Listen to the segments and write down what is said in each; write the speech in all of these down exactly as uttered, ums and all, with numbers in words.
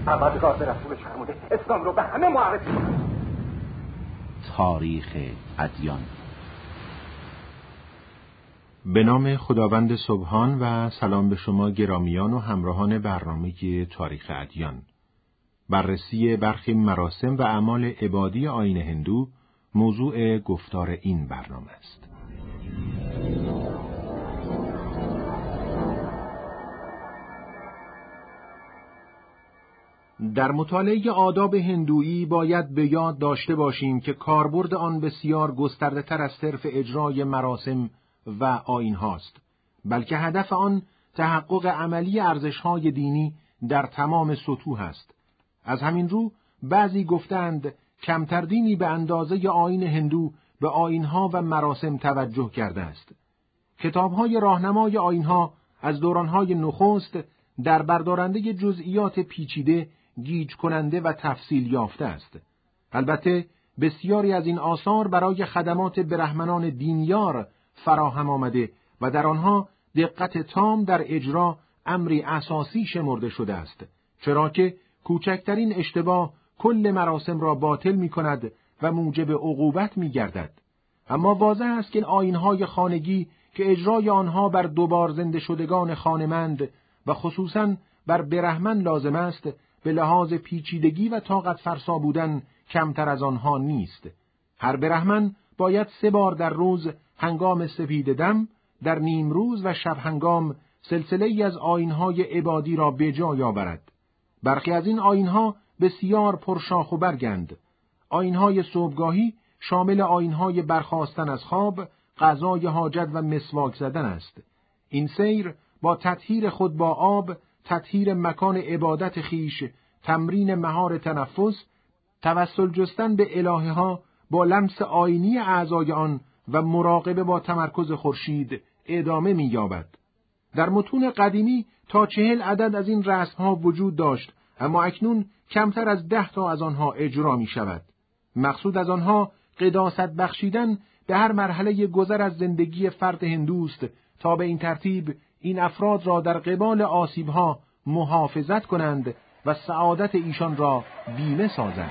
ابدگار به رسولش فرموده اسلام رو به همه معرفی کنه. تاریخ ادیان. به نام خداوند سبحان و سلام به شما گرامیان و همراهان برنامه تاریخ ادیان. بررسی برخی مراسم و اعمال عبادی آیین هندو موضوع گفتار این برنامه است. در مطالعه آداب هندویی باید به یاد داشته باشیم که کاربرد آن بسیار گسترده‌تر از صرف اجرای مراسم و آیین هاست، بلکه هدف آن تحقق عملی ارزش‌های دینی در تمام سطوح است. از همین رو بعضی گفتند کمتر دینی به اندازه آیین هندو به آیین‌ها و مراسم توجه کرده است. کتاب‌های راهنمای آیین‌ها از دوران‌های نخست در بردارنده جزئیات پیچیده، گیج کننده و تفصیل یافته است. البته بسیاری از این آثار برای خدمات برهمنان دینیار فراهم آمده و در آنها دقت تام در اجرا امری اساسی شمرده شده است، چرا که کوچکترین اشتباه کل مراسم را باطل می کند و موجب عقوبت می گردد. اما واضح است که آیین‌های خانگی که اجرای آنها بر دوبار زنده شدگان خانمند و خصوصاً بر برهمن لازم است، به لحاظ پیچیدگی و طاقت فرسا بودن کمتر از آنها نیست. هر برهمن باید سه بار در روز هنگام سپید دم، در نیم روز و شب هنگام سلسله ای از آیین‌های عبادی را به جای آورد. برخی از این آیین‌ها بسیار پرشاخ و برگند. آیین‌های صبحگاهی شامل آیین‌های برخاستن از خواب، قضای حاجت و مسواک زدن است. این سیر با تطهیر خود با آب، تطهیر مکان عبادت خیش، تمرین مهار تنفس، توسل جستن به الهه ها با لمس آیینی اعضای آن و مراقبه با تمرکز خورشید ادامه می‌یابد. در متون قدیمی تا چهل عدد از این رسم‌ها وجود داشت، اما اکنون کمتر از ده تا از آنها اجرا می‌شود. مقصود از آنها قداست بخشیدن به هر مرحله گذر از زندگی فرد هندوست تا به این ترتیب این افراد را در قبال آسیب‌ها محافظت کنند و سعادت ایشان را بیمه سازند.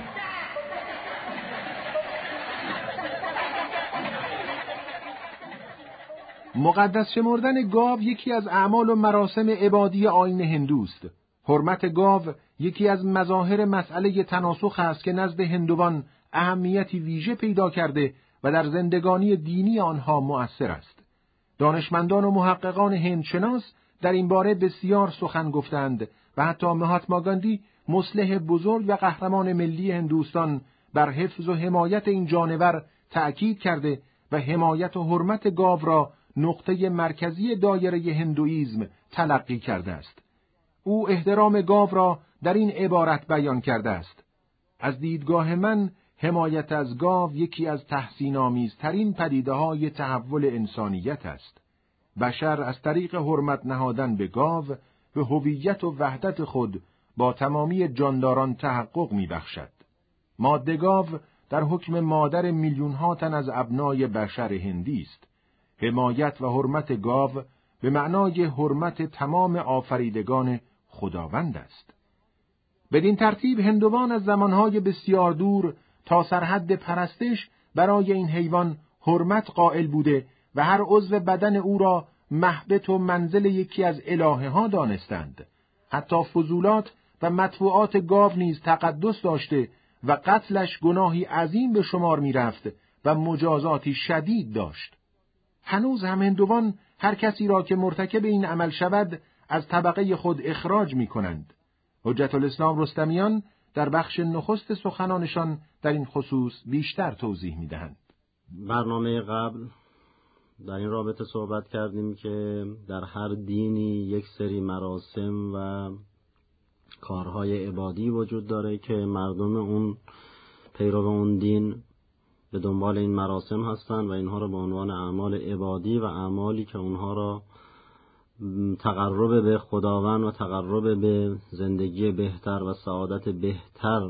مقدس شمردن گاو یکی از اعمال و مراسم عبادی آیین هندوست. حرمت گاو یکی از مظاهر مسئله تناسخ است که نزد هندوان اهمیتی ویژه پیدا کرده و در زندگانی دینی آنها مؤثر است. دانشمندان و محققان هندشناس در این باره بسیار سخن گفتند و حتی مهاتما گاندی، مصلح بزرگ و قهرمان ملی هندوستان، بر حفظ و حمایت این جانور تأکید کرده و حمایت و حرمت گاو را نقطه مرکزی دایره هندویزم تلقی کرده است. او احترام گاو را در این عبارت بیان کرده است: از دیدگاه من حمایت از گاو یکی از تحسین‌آمیزترین پدیده‌های تحول انسانیت است. بشر از طریق حرمت نهادن به گاو به هویت و وحدت خود با تمامی جانداران تحقق می‌بخشد. ماده گاو در حکم مادر میلیون‌ها تن از ابنای بشر هندی است. حمایت و حرمت گاو به معنای حرمت تمام آفریدگان خداوند است. بدین ترتیب هندوان از زمانهای بسیار دور تا سرحد پرستش برای این حیوان حرمت قائل بوده و هر عضو بدن او را محبت و منزل یکی از الهه ها دانستند. حتی فضولات و مطبوعات گاو نیز تقدس داشته و قتلش گناهی عظیم به شمار می رفت و مجازاتی شدید داشت. هنوز هم هندوان هر کسی را که مرتکب این عمل شود از طبقه خود اخراج می کنند. حجت الاسلام رستمیان در بخش نخست سخنانشان در این خصوص بیشتر توضیح می دهند. برنامه قبل در این رابطه صحبت کردیم که در هر دینی یک سری مراسم و کارهای عبادی وجود داره که مردم اون پیرو اون دین به دنبال این مراسم هستن و اینها رو به عنوان اعمال عبادی و اعمالی که اونها را تقرب به خداوند و تقرب به زندگی بهتر و سعادت بهتر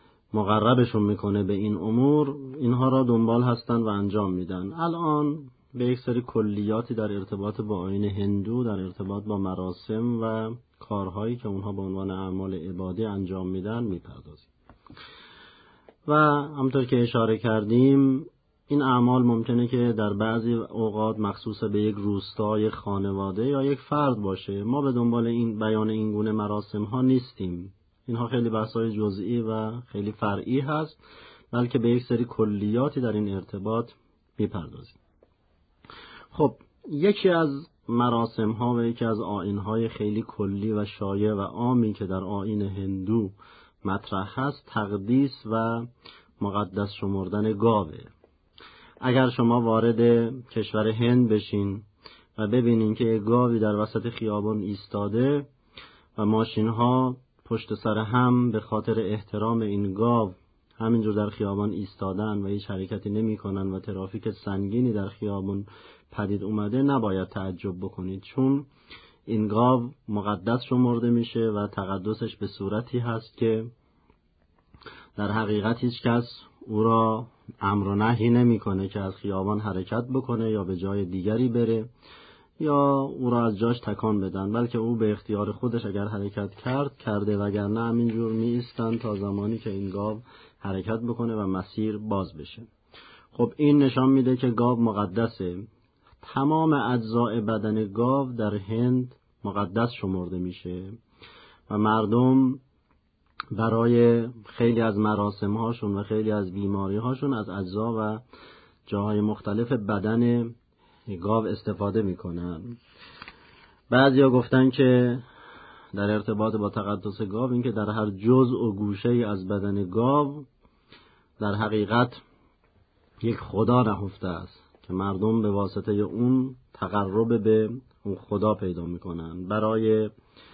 مقربشون میکنه به این امور، اینها را دنبال هستن و انجام میدن. الان به یک سری کلیاتی در ارتباط با آیین هندو، در ارتباط با مراسم و کارهایی که اونها به عنوان اعمال عبادی انجام میدن میپردازیم. و همونطور که اشاره کردیم این اعمال ممکنه که در بعضی اوقات مخصوص به یک روستا، یک خانواده یا یک فرد باشه. ما به دنبال این بیان این گونه مراسم ها نیستیم. اینها خیلی بحث‌های جزئی و خیلی فرعی هست، بلکه به یک سری کلیاتی در این ارتباط میپردازیم. خب یکی از مراسم ها و یکی از آیین های خیلی کلی و شایع و عامی که در آیین هندو مطرح هست تقدیس و مقدس شمردن گاوه. اگر شما وارد کشور هند بشین و ببینین که یک گاوی در وسط خیابان ایستاده و ماشین ها پشت سر هم به خاطر احترام این گاو همینجور در خیابان ایستادن و هیچ حرکتی نمی کنن و ترافیک سنگینی در خیابان پدید اومده، نباید تعجب بکنید، چون این گاو مقدس شمرده میشه و تقدسش به صورتی هست که در حقیقت هیچ کس او را امر و نهی نمی کنه که از خیابان حرکت بکنه یا به جای دیگری بره یا او را از جاش تکان بدن، بلکه او به اختیار خودش اگر حرکت کرد کرده، وگرنه همینجور می ایستن تا زمانی که این گاو حرکت بکنه و مسیر باز بشه. خب این نشان میده که گاو مقدسه. تمام اجزاء بدن گاو در هند مقدس شمرده میشه و مردم برای خیلی از مراسم هاشون و خیلی از بیماری هاشون از اجزا و جاهای مختلف بدن گاو استفاده میکنن. بعضیا گفتن که در ارتباط با تقدس گاو این که در هر جزء و گوشه از بدن گاو در حقیقت یک خدا نهفته است که مردم به واسطه اون تقرب به اون خدا پیدا میکنن. برای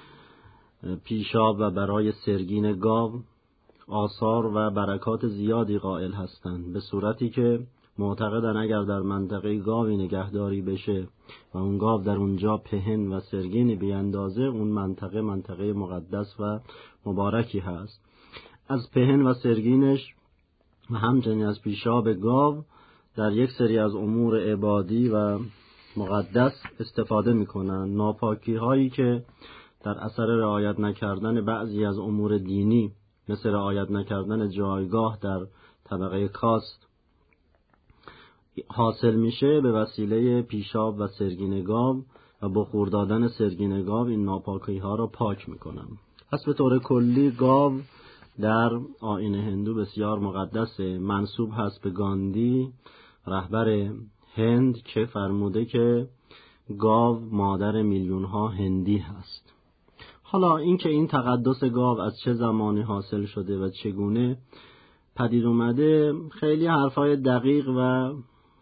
پیشاب و برای سرگین گاو آثار و برکات زیادی قائل هستند، به صورتی که معتقدن اگر در منطقه گاوی نگهداری بشه و اون گاو در اونجا پهن و سرگینی بیاندازه، اون منطقه منطقه مقدس و مبارکی هست. از پهن و سرگینش و همچنین از پیشاب گاو در یک سری از امور عبادی و مقدس استفاده میکنن. ناپاکی هایی که در اثر رعایت نکردن بعضی از امور دینی مثل رعایت نکردن جایگاه در طبقه کاست حاصل میشه، به وسیله پیشاب و سرگین گاو و بخور دادن سرگین گاو این ناپاکی ها را پاک میکنن. پس به طور کلی گاو در آیین هندو بسیار مقدسه. منسوب هست به گاندی رهبر هند که فرموده که گاو مادر میلیون ها هندی هست. حالا این که این تقدس گاو از چه زمانی حاصل شده و چگونه پدید اومده خیلی حرفای دقیق و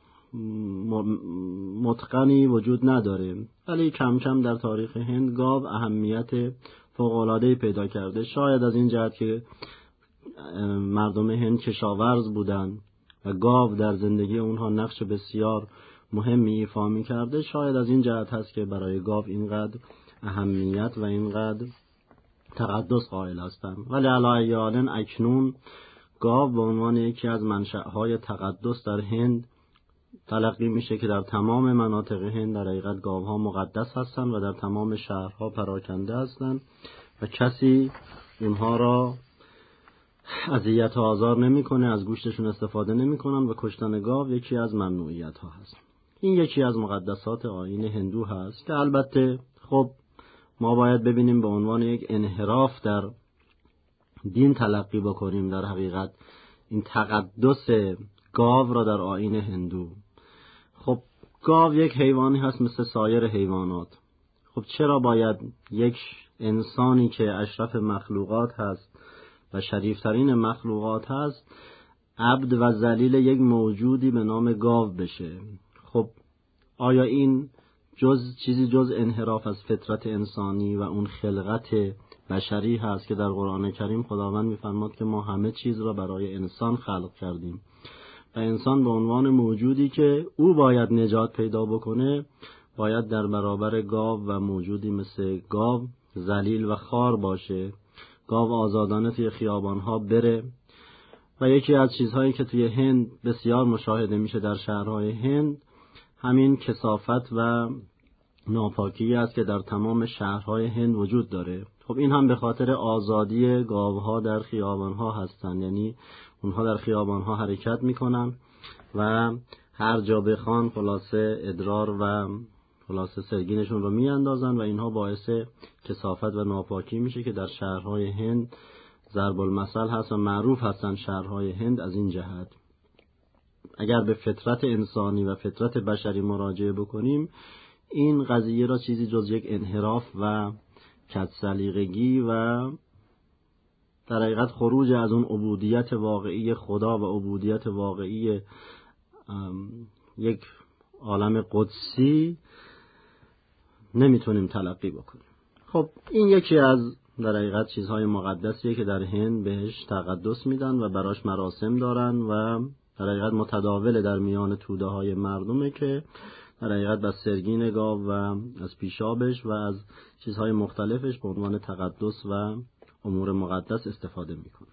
متقنی وجود نداره، ولی کم کم در تاریخ هند گاو اهمیت فوق‌العاده‌ای پیدا کرده. شاید از این جهت که مردم هند کشاورز بودن و گاو در زندگی اونها نقش بسیار مهمی ایفا می‌کرده، شاید از این جهت هست که برای گاو اینقدر اهمیت و اینقدر تقدس قائل هستند. ولی علی حال اکنون گاو به عنوان یکی از منشأهای تقدس در هند تلقی میشه که در تمام مناطق هند در حقیقت گاوها مقدس هستند و در تمام شهرها پراکنده هستند و کسی اونها را اذیت و آزار نمیکنه، از گوشتشون استفاده نمیکنن و کشتن گاو یکی از ممنوعیت ها هست. این یکی از مقدسات آیین هندو هست که البته خب ما باید ببینیم به عنوان یک انحراف در دین تلقی بکنیم در حقیقت این تقدس گاو را در آیین هندو. خب گاو یک حیوانی هست مثل سایر حیوانات. خب چرا باید یک انسانی که اشرف مخلوقات هست و شریفترین مخلوقات هست عبد و ذلیل یک موجودی به نام گاو بشه؟ خب آیا این جز چیزی جز انحراف از فطرت انسانی و اون خلقت بشری هست که در قرآن کریم خداوند می‌فرماد که ما همه چیز را برای انسان خلق کردیم و انسان به عنوان موجودی که او باید نجات پیدا بکنه باید در برابر گاو و موجودی مثل گاو ذلیل و خوار باشه، گاو آزادانه توی خیابان‌ها بره. و یکی از چیزهایی که توی هند بسیار مشاهده میشه در شهرهای هند همین کثافت و ناپاکی است که در تمام شهرهای هند وجود داره. خب این هم به خاطر آزادی گاوها در خیابانها هستن، یعنی اونها در خیابانها حرکت میکنن و هر جا بخوان خلاصه ادرار و خلاصه سرگینشون رو میاندازن و اینها باعث کثافت و ناپاکی میشه که در شهرهای هند ضرب المثل هست و معروف هستن شهرهای هند از این جهت. اگر به فطرت انسانی و فطرت بشری مراجعه بکنیم، این قضیه را چیزی جز یک انحراف و کدسلیقگی و در حقیقت خروج از اون عبودیت واقعی خدا و عبودیت واقعی یک عالم قدسی نمیتونیم تلقی بکنیم. خب این یکی از در حقیقت چیزهای مقدسیه که در هند بهش تقدس میدن و براش مراسم دارن و در حقیقت متداول در میان توده های مردمه که در حقیقت بس سرگین گاو و از پیشابش و از چیزهای مختلفش به عنوان تقدس و امور مقدس استفاده میکنن.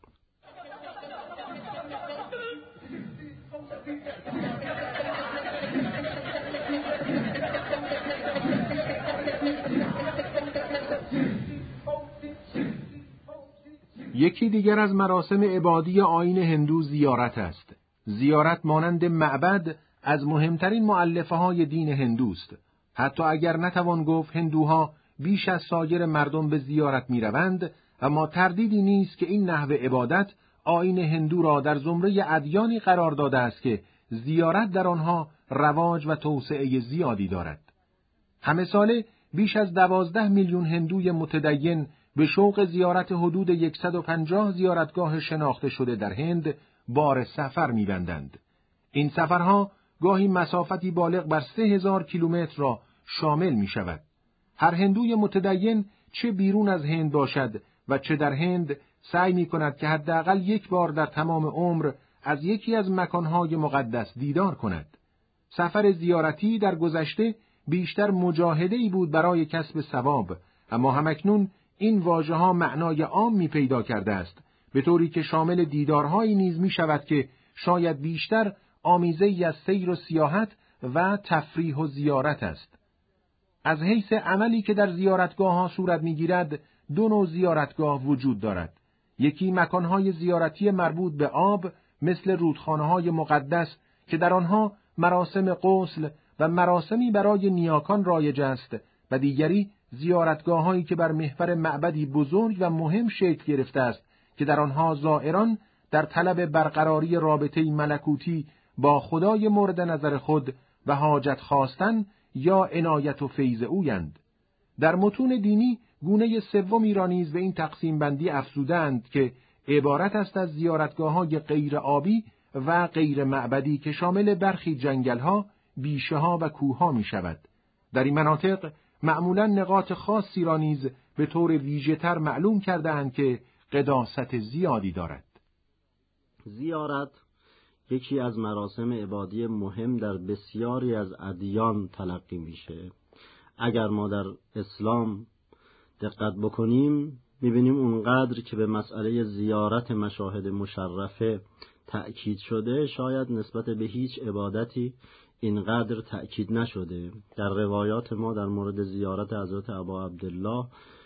یکی دیگر از مراسم عبادی آیین هندو زیارت است. زیارت مانند معبد از مهمترین مؤلفه های دین هندوست. حتی اگر نتوان گفت هندوها بیش از سایر مردم به زیارت می روند، اما تردیدی نیست که این نحو عبادت آیین هندو را در زمره ادیانی قرار داده است که زیارت در آنها رواج و توسعه زیادی دارد. همه ساله بیش از دوازده میلیون هندوی متدین به شوق زیارت حدود صد و پنجاه زیارتگاه شناخته شده در هند بار سفر می‌بندند. این سفرها گاهی مسافتی بالغ بر سه هزار کیلومتر را شامل می‌شود. هر هندوی متدین چه بیرون از هند باشد و چه در هند سعی می‌کند که حداقل یک بار در تمام عمر از یکی از مکانهای مقدس دیدار کند. سفر زیارتی در گذشته بیشتر مجاهده‌ای بود برای کسب ثواب، اما همکنون این واژه‌ها معنای عام می پیدا کرده است، به طوری که شامل دیدارهایی نیز می شود که شاید بیشتر آمیزه‌ای از سیر و سیاحت و تفریح و زیارت است. از حیث عملی که در زیارتگاه‌ها صورت می‌گیرد، دو نوع زیارتگاه وجود دارد. یکی مکانهای زیارتی مربوط به آب مثل رودخانه‌های مقدس که در آنها مراسم غسل و مراسمی برای نیاکان رایج است، و دیگری زیارتگاه‌هایی که بر محور معبدی بزرگ و مهم شکل گرفته است که در آنها زائران در طلب برقراری رابطه‌ای ملکوتی با خدای مورد نظر خود و حاجت خواستن یا عنایت و فیض اویند. در متون دینی گونه سومی را نیز به این تقسیم بندی افزودند که عبارت است از زیارتگاه‌های غیر آبی و غیر معبدی که شامل برخی جنگل‌ها، بیشه‌ها و کوه‌ها می‌شود. در این مناطق معمولاً نقاط خاصی را نیز به طور ویژه‌تر معلوم کرده‌اند که قداست زیادی دارد. زیارت یکی از مراسم عبادی مهم در بسیاری از ادیان تلقی میشه. اگر ما در اسلام دقت بکنیم میبینیم اونقدر که به مسئله زیارت مشاهد مشرفه تأکید شده، شاید نسبت به هیچ عبادتی اینقدر تأکید نشده. در روایات ما در مورد زیارت حضرت ابا عبدالله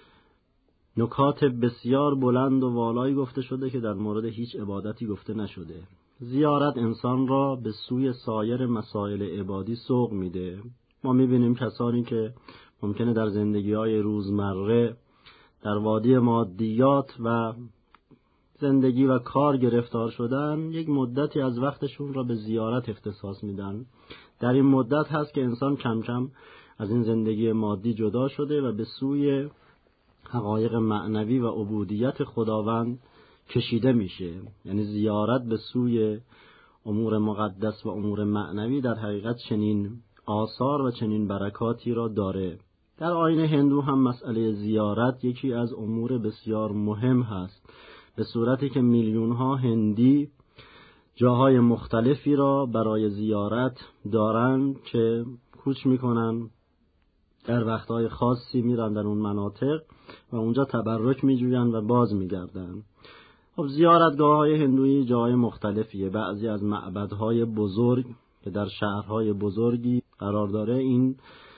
نکات بسیار بلند و والایی گفته شده که در مورد هیچ عبادتی گفته نشده. زیارت انسان را به سوی سایر مسائل عبادی سوق میده. ما میبینیم کسانی که ممکنه در زندگی‌های روزمره در وادی مادیات و زندگی و کار گرفتار شدن، یک مدتی از وقتشون را به زیارت اختصاص میدن. در این مدت هست که انسان کم کم از این زندگی مادی جدا شده و به سوی حقایق معنوی و عبودیت خداوند کشیده میشه. یعنی زیارت به سوی امور مقدس و امور معنوی در حقیقت چنین آثار و چنین برکاتی را داره. در آیین هندو هم مسئله زیارت یکی از امور بسیار مهم هست، به صورتی که میلیون ها هندی جاهای مختلفی را برای زیارت دارن که کوچ میکنن، در وقتهای خاصی میرن در اون مناطق و اونجا تبرک میجوین و باز میگردن. خب زیارتگاه های هندویی جاهای مختلفیه. بعضی از معبدهای بزرگ که در شهرهای بزرگی قرار داره، این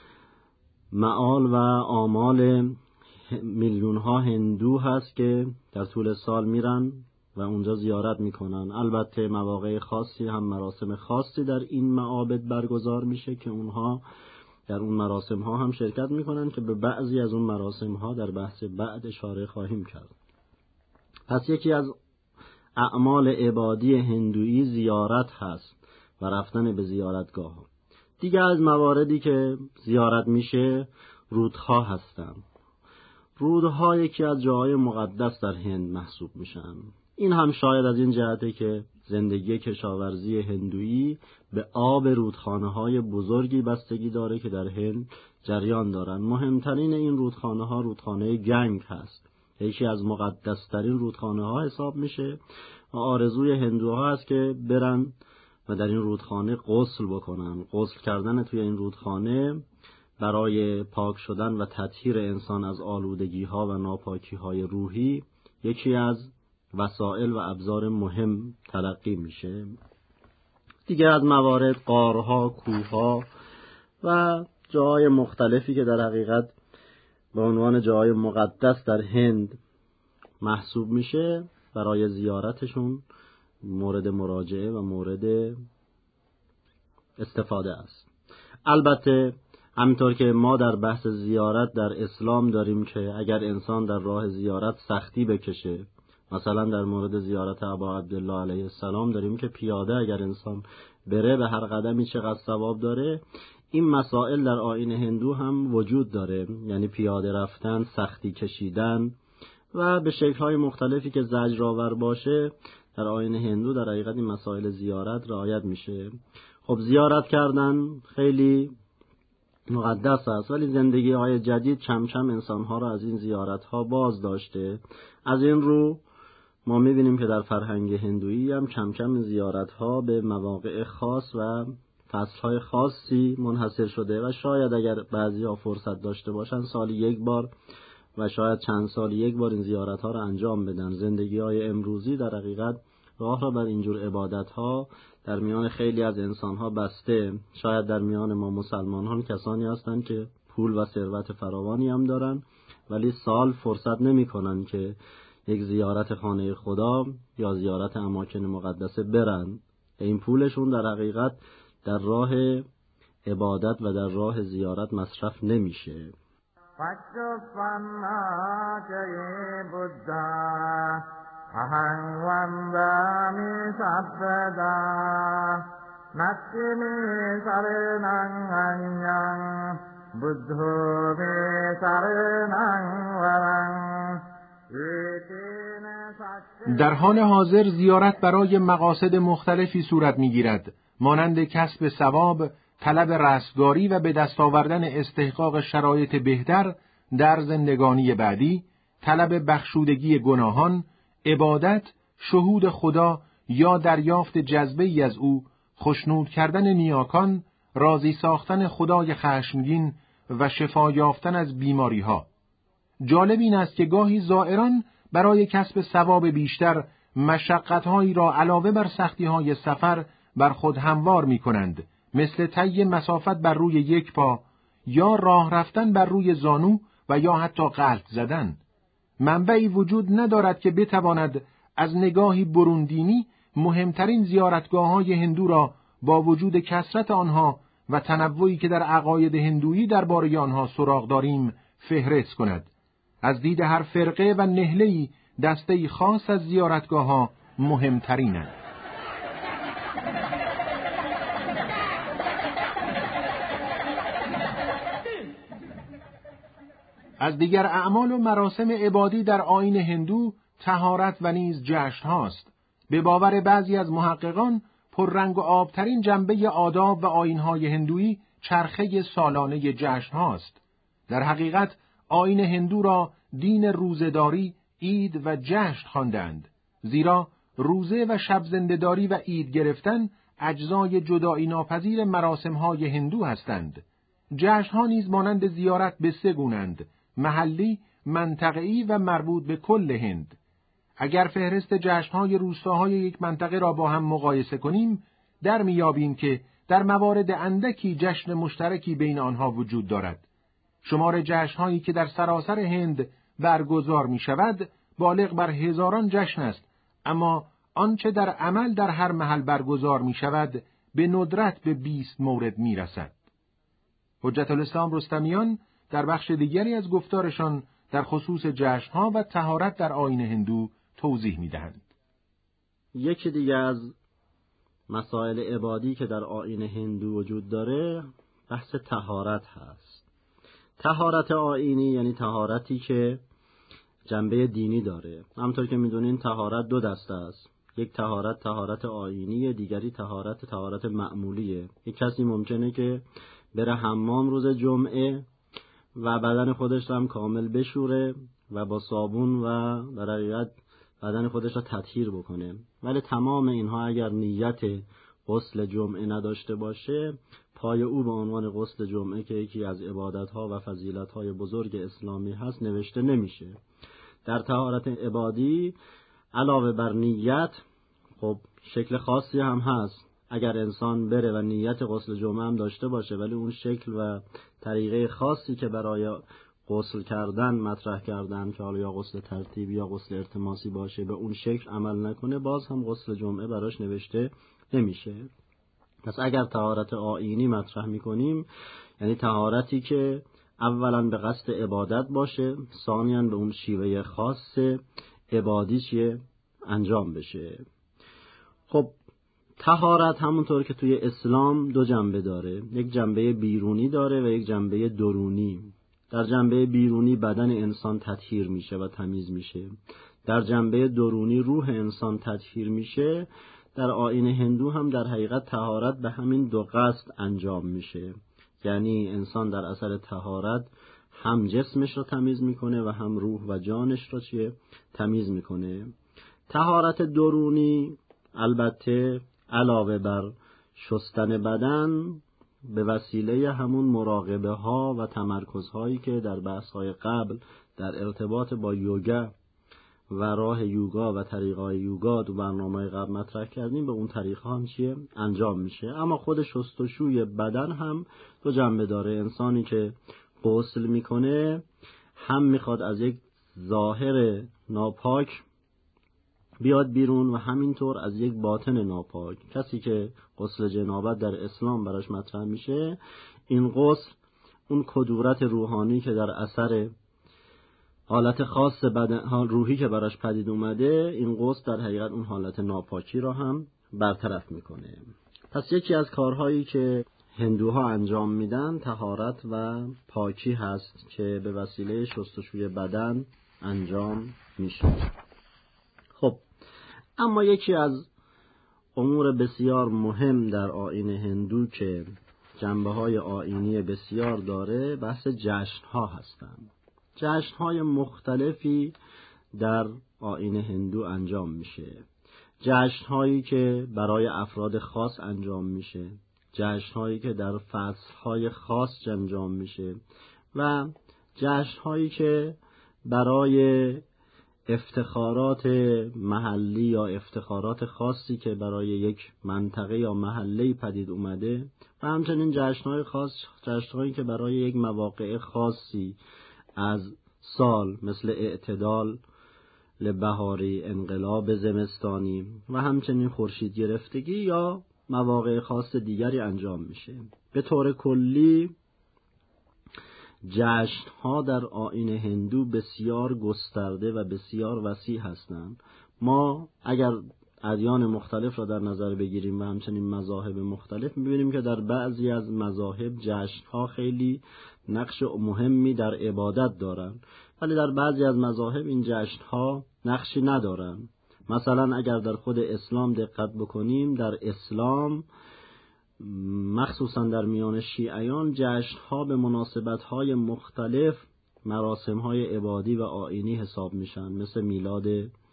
معال و آمال میلیون ها هندو هست که در طول سال میرن و اونجا زیارت میکنن. البته مواقع خاصی هم مراسم خاصی در این معابد برگزار میشه که اونها در اون مراسم ها هم شرکت میکنن که به بعضی از اون مراسم ها در بحث بعد اشاره خواهیم کرد. پس یکی از اعمال عبادی هندویی زیارت هست و رفتن به زیارتگاه ها. دیگه از مواردی که زیارت میشه رودها هستن. رودها یکی از جاهای مقدس در هند محسوب میشن. این هم شاید از این جهته که زندگی کشاورزی هندویی به آب رودخانه های بزرگی بستگی داره که در هند جریان دارن. مهمترین این رودخانه ها رودخانه گنگ هست، یکی از مقدسترین رودخانه ها حساب میشه و آرزوی هندوها هست که برن و در این رودخانه غسل بکنن. غسل کردن توی این رودخانه برای پاک شدن و تطهیر انسان از آلودگی ها و ناپاکی های روحی یکی از وسایل و ابزار مهم تلقی میشه. دیگه از موارد غارها، کوهها و جاهای مختلفی که در حقیقت به عنوان جاهای مقدس در هند محسوب میشه برای زیارتشون مورد مراجعه و مورد استفاده است. البته همینطور که ما در بحث زیارت در اسلام داریم که اگر انسان در راه زیارت سختی بکشه، مثلا در مورد زیارت ابا عبدالله علیه السلام داریم که پیاده اگر انسان بره به هر قدمی چقدر ثواب داره، این مسائل در آیین هندو هم وجود داره، یعنی پیاده رفتن، سختی کشیدن و به شکل‌های مختلفی که زجرآور باشه در آیین هندو در حقیقت این مسائل زیارت رعایت میشه. خب زیارت کردن خیلی مقدس است، ولی زندگی های جدید چم چم انسان ها را از این زیارت ها باز داشته. از این رو ما میبینیم که در فرهنگ هندویی هم چم چم زیارت ها به مواقع خاص و فصل های خاصی منحصر شده و شاید اگر بعضی ها فرصت داشته باشن سالی یک بار و شاید چند سالی یک بار این زیارت ها را انجام بدن. زندگی های امروزی در حقیقت راه را بر اینجور عبادت ها در میان خیلی از انسان ها بسته. شاید در میان ما مسلمان ها کسانی هستند که پول و ثروت فراوانی هم دارن ولی سال فرصت نمی کنن که یک زیارت خانه خدا یا زیارت اماکن مقدسه برن. این پولشون در حقیقت در راه عبادت و در راه زیارت مصرف نمیشه. ahang vandami sabbada nattimi saranang anyang buddho me saranang varang. در حال حاضر زیارت برای مقاصد مختلفی صورت می‌گیرد، مانند کسب ثواب، طلب رستگاری و به دست آوردن استحقاق شرایط بهتر در زندگانی بعدی، طلب بخشودگی گناهان، عبادت، شهود خدا یا دریافت جذبه‌ای از او، خشنود کردن نیاکان، راضی ساختن خدای خشمگین و شفا یافتن از بیماری‌ها. جالب این است که گاهی زائران برای کسب ثواب بیشتر مشقت‌هایی را علاوه بر سختی‌های سفر بر خود هموار می‌کنند، مثل طی مسافت بر روی یک پا یا راه رفتن بر روی زانو و یا حتی قلط زدن. منبعی وجود ندارد که بتواند از نگاهی بروندینی مهمترین زیارتگاه‌های هندو را با وجود کثرت آنها و تنوعی که در عقاید هندویی درباره آنها سراغ داریم فهرست کند. از دید هر فرقه و نهله‌ای دسته‌ای خاص از زیارتگاه‌ها مهمترینند. از دیگر اعمال و مراسم عبادی در آیین هندو طهارت و نیز جشن هاست. به باور بعضی از محققان پررنگ و آبترین جنبه آداب و آیین‌های هندویی چرخه سالانه جشن هاست. در حقیقت آیین هندو را دین روزه‌داری، عید و جشن خواندند، زیرا روزه و شب زنده‌داری و عید گرفتن اجزای جدایی ناپذیر مراسم‌های هندو هستند. جشن‌ها نیز مانند زیارت به سه گونه‌اند: محلی، منطقه‌ای و مربوط به کل هند. اگر فهرست جشن‌های روستاهای یک منطقه را با هم مقایسه کنیم، در میابیم که در موارد اندکی جشن مشترکی بین آنها وجود دارد. شمار جشن‌هایی که در سراسر هند برگزار می‌شود بالغ بر هزاران جشن است، اما آنچه در عمل در هر محل برگزار می‌شود به ندرت به بیست مورد می‌رسد. حجت الاسلام رستمیان در بخش دیگری از گفتارشان در خصوص جشن‌ها و طهارت در آیین هندو توضیح می‌دهند. یکی دیگه از مسائل عبادی که در آیین هندو وجود داره بحث طهارت هست. طهارت آیینی یعنی طهارتی که جنبه دینی داره. همونطور که می‌دونین طهارت دو دسته است. یک طهارت طهارت آیینیه، دیگری طهارت طهارت معمولیه. یک کسی ممکنه که بره حمام روز جمعه و بدن خودش رو هم کامل بشوره و با صابون و در حقیقت بدن خودش رو تطهیر بکنه، ولی تمام اینها اگر نیت غسل جمعه نداشته باشه، پای او به عنوان غسل جمعه که یکی از عبادت‌ها و فضیلت‌های بزرگ اسلامی هست نوشته نمیشه. در طهارت عبادی علاوه بر نیت خب شکل خاصی هم هست. اگر انسان بره و نیت غسل جمعه هم داشته باشه ولی اون شکل و طریقه خاصی که برای غسل کردن مطرح کردن که حالا یا غسل ترتیبی یا غسل ارتماسی باشه به اون شکل عمل نکنه، باز هم غسل جمعه براش نوشته نمیشه. پس اگر طهارت آیینی مطرح میکنیم یعنی طهارتی که اولا به قصد عبادت باشه، ثانیاً به اون شیوه خاص عبادی چیه انجام بشه. خب طهارت همونطور که توی اسلام دو جنبه داره، یک جنبه بیرونی داره و یک جنبه درونی. در جنبه بیرونی بدن انسان تطهیر میشه و تمیز میشه، در جنبه درونی روح انسان تطهیر میشه. در آیین هندو هم در حقیقت طهارت به همین دو قصد انجام میشه، یعنی انسان در اثر طهارت هم جسمش رو تمیز میکنه و هم روح و جانش رو چیه تمیز میکنه. طهارت درونی البته علاوه بر شستن بدن به وسیله همون مراقبه ها و تمرکز هایی که در بحث های قبل در ارتباط با یوگا و راه یوگا و طریقای یوگا تو برنامه قبل مطرح کردیم به اون طریقه هم چیه انجام میشه. اما خود شستشوی بدن هم دو جنبه داره. انسانی که غسل میکنه هم میخواد از یک ظاهر ناپاک بیاد بیرون و همینطور از یک باطن ناپاک. کسی که غسل جنابت در اسلام براش مطرح میشه، این غسل اون کدورت روحانی که در اثر حالت خاص بدن روحی که براش پدید اومده، این غسل در حقیقت اون حالت ناپاکی را هم برطرف میکنه. پس یکی از کارهایی که هندوها انجام میدن طهارت و پاکی هست که به وسیله شستشوی بدن انجام میشه. خب اما یکی از امور بسیار مهم در آیین هندو که جنبه‌های آیینی بسیار داره بحث جشن‌ها هستند. جشن‌های مختلفی در آیین هندو انجام میشه. جشن‌هایی که برای افراد خاص انجام میشه، جشن‌هایی که در فصل‌های خاص انجام میشه و جشن‌هایی که برای افتخارات محلی یا افتخارات خاصی که برای یک منطقه یا محله پدید اومده و همچنین جشن‌های خاص، جشن‌هایی که برای یک مواقع خاصی از سال مثل اعتدال بهاری، انقلاب زمستانی و همچنین خورشید گرفتگی یا مواقع خاص دیگری انجام میشه. به طور کلی جشن‌ها در آیین هندو بسیار گسترده و بسیار وسیع هستند. ما اگر ادیان مختلف را در نظر بگیریم و همچنین مذاهب مختلف، می‌بینیم که در بعضی از مذاهب جشن‌ها خیلی نقش مهمی در عبادت دارند، ولی در بعضی از مذاهب این جشن‌ها نقشی ندارند. مثلا اگر در خود اسلام دقت بکنیم، در اسلام مخصوصا در میان شیعیان جشن‌ها به مناسبت‌های مختلف مراسم‌های عبادی و آیینی حساب میشن، مثل میلاد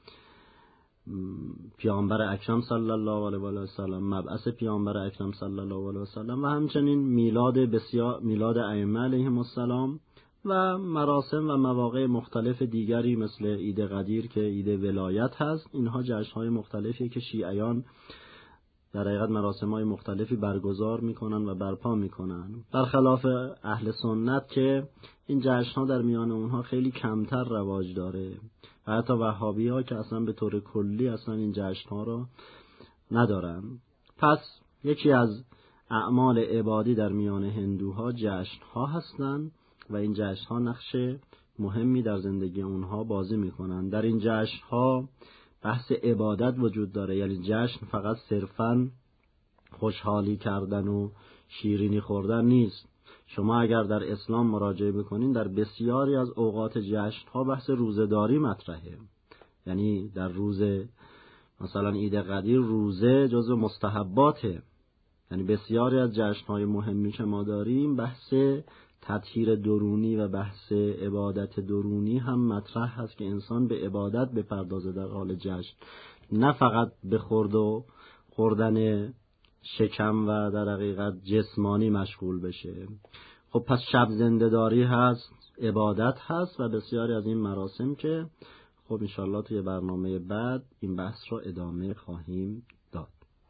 پیامبر اکرم صلی الله علیه و آله و سلم، مبعث پیامبر اکرم صلی الله علیه و سلم و همچنین میلاد بسیار میلاد ائمه علیهم السلام و مراسم و مواقع مختلف دیگری مثل عید قدیر که عید ولایت هست. اینها جشن‌های مختلفی که شیعیان در حقیقت مراسم‌های مختلفی برگزار میکنن و برپا میکنن، برخلاف اهل سنت که این جشن‌ها در میان اونها خیلی کمتر رواج داره و حتی وهابی‌ها که اصلا به طور کلی اصلا این جشن‌ها رو ندارن. پس یکی از اعمال عبادی در میان هندوها جشن‌ها هستند و این جشن‌ها نقش مهمی در زندگی اونها بازی میکنن. در این جشن‌ها بحث عبادت وجود داره، یعنی جشن فقط صرفاً خوشحالی کردن و شیرینی خوردن نیست. شما اگر در اسلام مراجعه بکنین در بسیاری از اوقات جشن‌ها بحث روزه‌داری مطرحه، یعنی در روز مثلا عید قدیر روزه جزو مستحباته. یعنی بسیاری از جشن‌های مهمی که ما داریم بحث تطهیر درونی و بحث عبادت درونی هم مطرح هست که انسان به عبادت بپردازه در حال جشن، نه فقط به خورد و خوردن شکم و در حقیقت جسمانی مشغول بشه. خب پس شب زنده‌داری هست، عبادت هست و بسیاری از این مراسم که خب انشالله توی برنامه بعد این بحث رو ادامه خواهیم داد.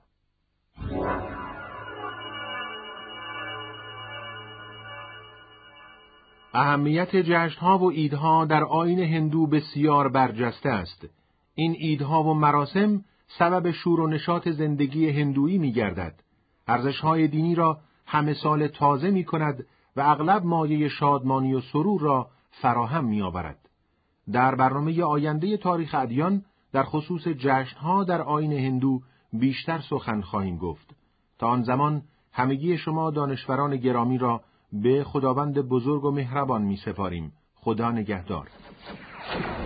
اهمیت جشن‌ها و عیدها در آیین هندو بسیار برجسته است. این عیدها و مراسم سبب شور و نشاط زندگی هندویی می‌گردد. ارزش‌های دینی را همه سال تازه می‌کند و اغلب مایه شادمانی و سرور را فراهم می‌آورد. در برنامه آینده تاریخ ادیان در خصوص جشن‌ها در آیین هندو بیشتر سخن خواهیم گفت. تا آن زمان همگی شما دانشوران گرامی را به خداوند بزرگ و مهربان می‌سپاریم. خدا نگهدار.